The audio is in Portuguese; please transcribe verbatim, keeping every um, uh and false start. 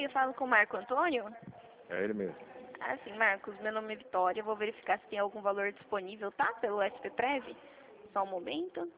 dia falo com o Marco Antônio. É ele mesmo. Ah, sim, Marcos, meu nome é Vitória. Eu vou verificar se tem algum valor disponível, tá? Pelo S P Prev. Só um momento.